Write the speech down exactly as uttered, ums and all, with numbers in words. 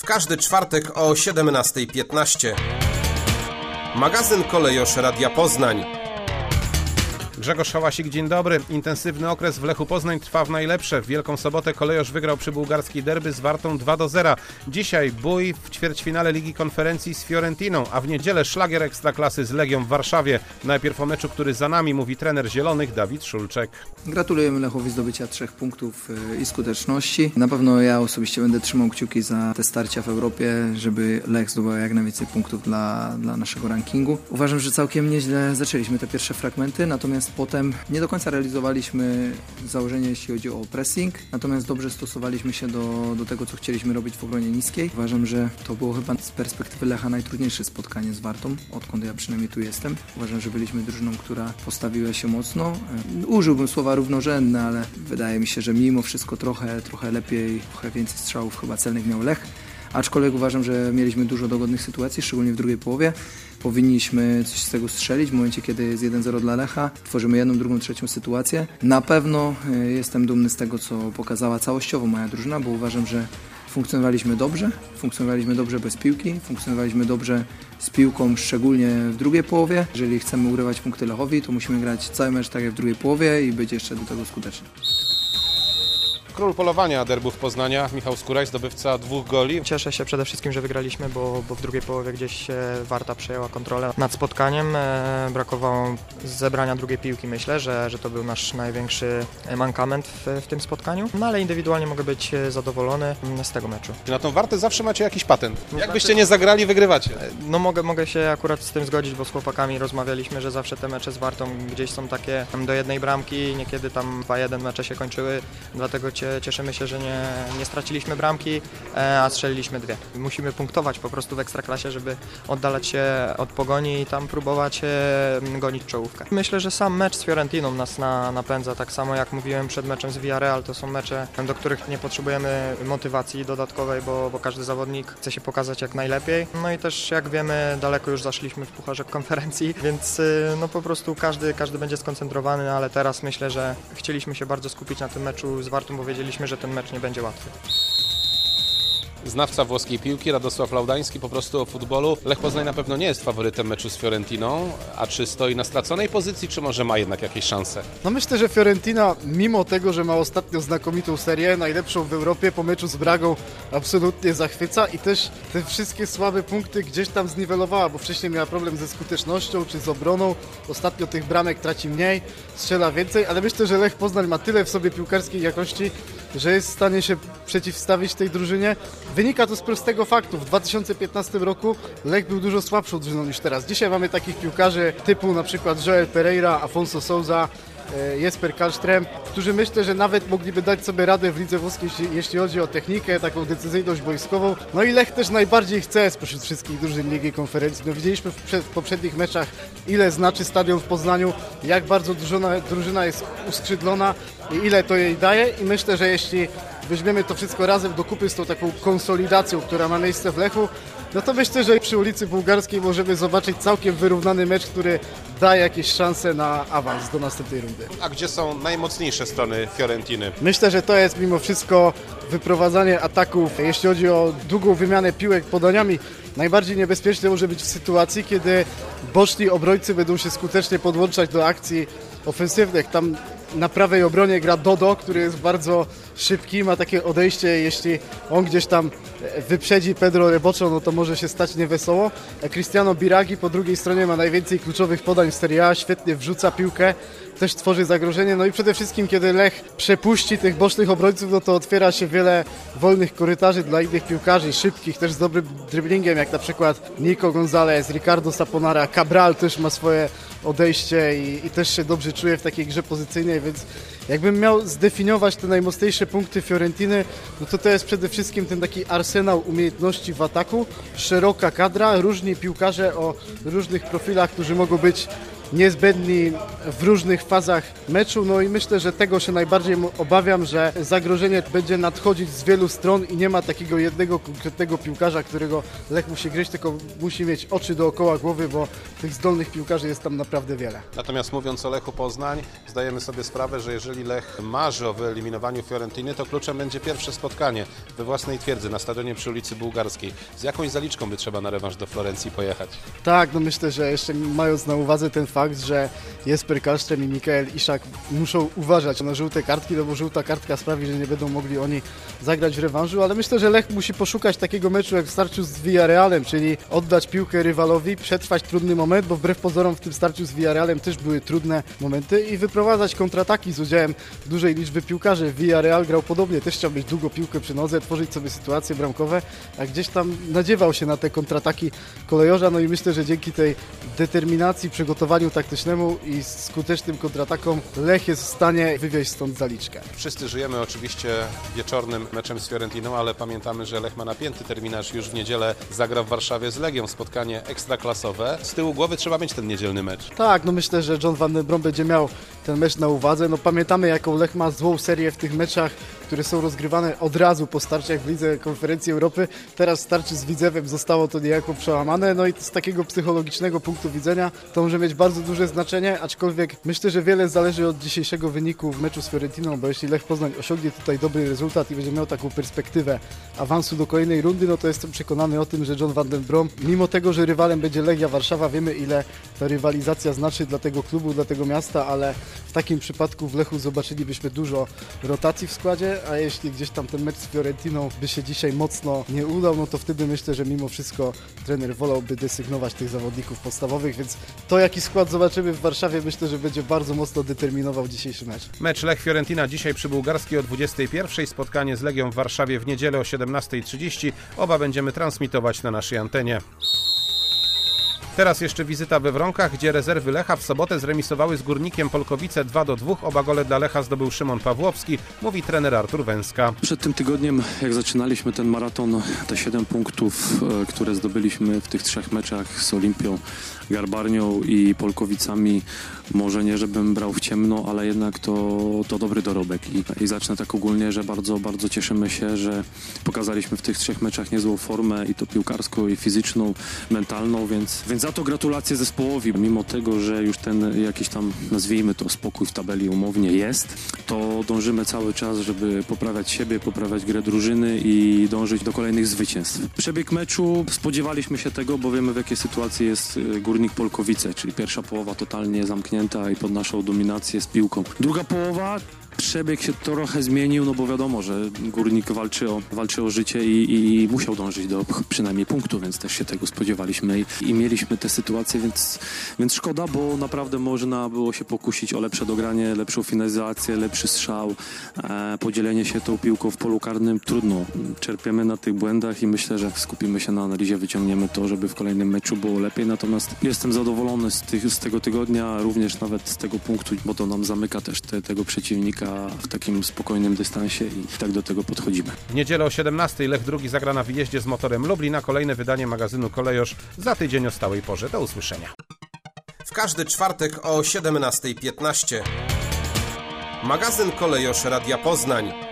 każdy czwartek o siedemnasta piętnaście. Magazyn Kolejosz Radia Poznań. Grzegorz Hałasik, dzień dobry. Intensywny okres w Lechu Poznań trwa w najlepsze. W Wielką Sobotę Kolejosz wygrał przy bułgarskiej derby z Wartą dwa do zera. Dzisiaj bój w ćwierćfinale Ligi Konferencji z Fiorentiną, a w niedzielę szlagier Ekstraklasy z Legią w Warszawie. Najpierw o meczu, który za nami, mówi trener Zielonych Dawid Szulczek. Gratulujemy Lechowi zdobycia trzech punktów i skuteczności. Na pewno ja osobiście będę trzymał kciuki za te starcia w Europie, żeby Lech zdobył jak najwięcej punktów dla, dla naszego rankingu. Uważam, że całkiem nieźle zaczęliśmy te pierwsze fragmenty, natomiast potem nie do końca realizowaliśmy założenie, jeśli chodzi o pressing, natomiast dobrze stosowaliśmy się do, do tego, co chcieliśmy robić w obronie niskiej. Uważam, że to było chyba z perspektywy Lecha najtrudniejsze spotkanie z Wartą, odkąd ja przynajmniej tu jestem. Uważam, że byliśmy drużyną, która postawiła się mocno. Użyłbym słowa równorzędne, ale wydaje mi się, że mimo wszystko trochę, trochę lepiej, trochę więcej strzałów chyba celnych miał Lech. Aczkolwiek uważam, że mieliśmy dużo dogodnych sytuacji, szczególnie w drugiej połowie. Powinniśmy coś z tego strzelić w momencie, kiedy jest jeden zero dla Lecha. Tworzymy jedną, drugą, trzecią sytuację. Na pewno jestem dumny z tego, co pokazała całościowo moja drużyna, bo uważam, że funkcjonowaliśmy dobrze. Funkcjonowaliśmy dobrze bez piłki, funkcjonowaliśmy dobrze z piłką, szczególnie w drugiej połowie. Jeżeli chcemy urywać punkty Lechowi, to musimy grać cały mecz tak jak w drugiej połowie i być jeszcze do tego skuteczni. Król polowania derbów Poznania, Michał Skóraj, zdobywca dwóch goli. Cieszę się przede wszystkim, że wygraliśmy, bo, bo w drugiej połowie gdzieś Warta przejęła kontrolę nad spotkaniem. E, brakowało zebrania drugiej piłki, myślę, że, że to był nasz największy mankament w, w tym spotkaniu. No ale indywidualnie mogę być zadowolony z tego meczu. Na tą Wartę zawsze macie jakiś patent. Jakbyście nie zagrali, wygrywacie. No mogę, mogę się akurat z tym zgodzić, bo z chłopakami rozmawialiśmy, że zawsze te mecze z Wartą gdzieś są takie do jednej bramki, niekiedy tam dwa jeden mecze się kończyły, dlatego cie Cieszymy się, że nie, nie straciliśmy bramki, a strzeliliśmy dwie. Musimy punktować po prostu w Ekstraklasie, żeby oddalać się od pogoni i tam próbować gonić czołówkę. Myślę, że sam mecz z Fiorentiną nas na, napędza, tak samo jak mówiłem przed meczem z Villarreal. To są mecze, do których nie potrzebujemy motywacji dodatkowej, bo, bo każdy zawodnik chce się pokazać jak najlepiej. No i też jak wiemy, daleko już zaszliśmy w Pucharze Konferencji, więc no po prostu każdy, każdy będzie skoncentrowany, ale teraz myślę, że chcieliśmy się bardzo skupić na tym meczu z Wartą, bo wiedzieliśmy, że ten mecz nie będzie łatwy. Znawca włoskiej piłki, Radosław Laudański, po prostu o futbolu. Lech Poznań na pewno nie jest faworytem meczu z Fiorentiną, a czy stoi na straconej pozycji, czy może ma jednak jakieś szanse? No myślę, że Fiorentina, mimo tego, że ma ostatnio znakomitą serię, najlepszą w Europie, po meczu z Bragą absolutnie zachwyca i też te wszystkie słabe punkty gdzieś tam zniwelowała, bo wcześniej miała problem ze skutecznością czy z obroną. Ostatnio tych bramek traci mniej, strzela więcej, ale myślę, że Lech Poznań ma tyle w sobie piłkarskiej jakości, że jest w stanie się przeciwstawić tej drużynie. Wynika to z prostego faktu. W dwa tysiące piętnastym roku Lech był dużo słabszą drużyną niż teraz. Dzisiaj mamy takich piłkarzy typu na przykład Joel Pereira, Afonso Souza, Jesper Kallström, którzy myślę, że nawet mogliby dać sobie radę w lidze włoskiej, jeśli chodzi o technikę, taką decyzyjność boiskową. No i Lech też najbardziej chce spośród wszystkich drużyn Ligi Konferencji. No widzieliśmy w, w poprzednich meczach, ile znaczy stadion w Poznaniu, jak bardzo drużyna, drużyna jest uskrzydlona i ile to jej daje. I myślę, że jeśli weźmiemy to wszystko razem do kupy z tą taką konsolidacją, która ma miejsce w Lechu, no to myślę, że przy ulicy Bułgarskiej możemy zobaczyć całkiem wyrównany mecz, który da jakieś szanse na awans do następnej rundy. A gdzie są najmocniejsze strony Fiorentiny? Myślę, że to jest mimo wszystko wyprowadzanie ataków. Jeśli chodzi o długą wymianę piłek podaniami, najbardziej niebezpieczne może być w sytuacji, kiedy boczni obrońcy będą się skutecznie podłączać do akcji ofensywnych. Tam na prawej obronie gra Dodo, który jest bardzo szybki, ma takie odejście, jeśli on gdzieś tam wyprzedzi Pedro Reboczo, no to może się stać niewesoło. A Cristiano Biraghi po drugiej stronie ma najwięcej kluczowych podań w Serie A, świetnie wrzuca piłkę, też tworzy zagrożenie, no i przede wszystkim kiedy Lech przepuści tych bocznych obrońców, no to otwiera się wiele wolnych korytarzy dla innych piłkarzy, szybkich, też z dobrym driblingiem, jak na przykład Nico Gonzalez, Ricardo Saponara, Cabral też ma swoje odejście i, i też się dobrze czuje w takiej grze pozycyjnej, więc jakbym miał zdefiniować te najmocniejsze punkty Fiorentiny, no to to jest przede wszystkim ten taki arsenał umiejętności w ataku, szeroka kadra, różni piłkarze o różnych profilach, którzy mogą być niezbędni w różnych fazach meczu, no i myślę, że tego się najbardziej obawiam, że zagrożenie będzie nadchodzić z wielu stron i nie ma takiego jednego konkretnego piłkarza, którego Lech musi gryźć, tylko musi mieć oczy dookoła głowy, bo tych zdolnych piłkarzy jest tam naprawdę wiele. Natomiast mówiąc o Lechu Poznań, zdajemy sobie sprawę, że jeżeli Lech marzy o wyeliminowaniu Fiorentiny, to kluczem będzie pierwsze spotkanie we własnej twierdzy na stadionie przy ulicy Bułgarskiej. Z jakąś zaliczką by trzeba na rewanż do Florencji pojechać? Tak, no myślę, że jeszcze mając na uwadze ten fakt, że Jesper Karlström i Mikael Ishak muszą uważać na żółte kartki, no bo żółta kartka sprawi, że nie będą mogli oni zagrać w rewanżu, ale myślę, że Lech musi poszukać takiego meczu jak w starciu z Villarrealem, czyli oddać piłkę rywalowi, przetrwać trudny moment, bo wbrew pozorom w tym starciu z Villarrealem też były trudne momenty i wyprowadzać kontrataki z udziałem dużej liczby piłkarzy. Villarreal grał podobnie, też chciał mieć długo piłkę przy nodze, tworzyć sobie sytuacje bramkowe, a gdzieś tam nadziewał się na te kontrataki kolejorza, no i myślę, że dzięki tej determinacji, przygotowaniu taktycznemu i skutecznym kontratakom Lech jest w stanie wywieźć stąd zaliczkę. Wszyscy żyjemy oczywiście wieczornym meczem z Fiorentiną, ale pamiętamy, że Lech ma napięty terminarz. Już w niedzielę zagra w Warszawie z Legią, spotkanie ekstraklasowe. Z tyłu głowy trzeba mieć ten niedzielny mecz. Tak, no myślę, że John van den Brom będzie miał ten mecz na uwadze. No pamiętamy, jaką Lech ma złą serię w tych meczach, które są rozgrywane od razu po starciach w Lidze Konferencji Europy. Teraz starcie z Widzewem zostało to niejako przełamane, no i z takiego psychologicznego punktu widzenia to może mieć bardzo duże znaczenie, aczkolwiek myślę, że wiele zależy od dzisiejszego wyniku w meczu z Fiorentiną, bo jeśli Lech Poznań osiągnie tutaj dobry rezultat i będzie miał taką perspektywę awansu do kolejnej rundy, no to jestem przekonany o tym, że John van den Brom, mimo tego, że rywalem będzie Legia Warszawa, wiemy ile ta rywalizacja znaczy dla tego klubu, dla tego miasta, ale w takim przypadku w Lechu zobaczylibyśmy dużo rotacji w składzie, a jeśli gdzieś tam ten mecz z Fiorentiną by się dzisiaj mocno nie udał, no to wtedy myślę, że mimo wszystko trener wolałby desygnować tych zawodników podstawowych, więc to jaki skład zobaczymy w Warszawie, myślę, że będzie bardzo mocno determinował dzisiejszy mecz. Mecz Lech-Fiorentina dzisiaj przy Bułgarskiej o dwudziestej pierwszej, spotkanie z Legią w Warszawie w niedzielę o siedemnastej trzydzieści. Oba będziemy transmitować na naszej antenie. Teraz jeszcze wizyta we Wronkach, gdzie rezerwy Lecha w sobotę zremisowały z Górnikiem Polkowice dwa do dwóch. Oba gole dla Lecha zdobył Szymon Pawłowski, mówi trener Artur Węska. Przed tym tygodniem, jak zaczynaliśmy ten maraton, te siedem punktów, które zdobyliśmy w tych trzech meczach z Olimpią, Garbarnią i Polkowicami, może nie, żebym brał w ciemno, ale jednak to, to dobry dorobek. I, I zacznę tak ogólnie, że bardzo, bardzo cieszymy się, że pokazaliśmy w tych trzech meczach niezłą formę i to piłkarską, i fizyczną, mentalną, więc, więc za to gratulacje zespołowi. Mimo tego, że już ten jakiś tam, nazwijmy to, spokój w tabeli umownie jest, to dążymy cały czas, żeby poprawiać siebie, poprawiać grę drużyny i dążyć do kolejnych zwycięstw. Przebieg meczu, spodziewaliśmy się tego, bo wiemy, w jakiej sytuacji jest Górnik Polkowice, czyli pierwsza połowa totalnie zamknięta i pod naszą dominację z piłką. Druga połowa, przebieg się trochę zmienił, no bo wiadomo, że Górnik walczy o, walczy o życie i, i musiał dążyć do przynajmniej punktu, więc też się tego spodziewaliśmy i, i mieliśmy tę sytuację, więc, więc szkoda, bo naprawdę można było się pokusić o lepsze dogranie, lepszą finalizację, lepszy strzał, e, podzielenie się tą piłką w polu karnym. Trudno, czerpiemy na tych błędach i myślę, że skupimy się na analizie, wyciągniemy to, żeby w kolejnym meczu było lepiej, natomiast jestem zadowolony z, tych, z tego tygodnia, również nawet z tego punktu, bo to nam zamyka też te, tego przeciwnika w takim spokojnym dystansie i tak do tego podchodzimy. W niedzielę o siedemnastej Lech drugi zagra na wyjeździe z Motorem Lublin, a kolejne wydanie magazynu Kolejorz za tydzień o stałej porze. Do usłyszenia. W każdy czwartek o siedemnastej piętnaście. Magazyn Kolejorz Radia Poznań.